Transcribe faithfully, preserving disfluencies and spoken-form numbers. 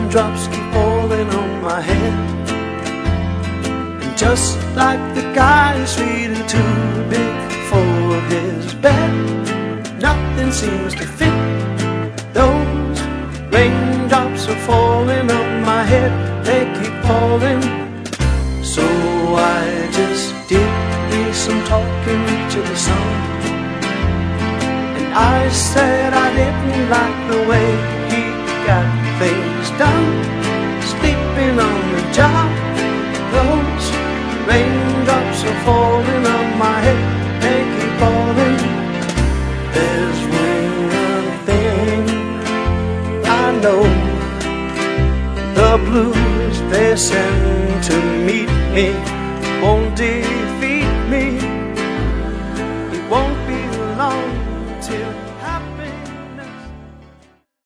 raindrops keep falling on my head. And just like the guy who's feeling too big for his bed, nothing seems to fit. Those raindrops are falling on my head, they keep falling. So I just did me some talking to the sun, and I said I didn't like the way he got things done, sleeping on the job. Those raindrops are falling on my head, they keep falling. There's one thing I know, the blues they send to meet me won't defeat me.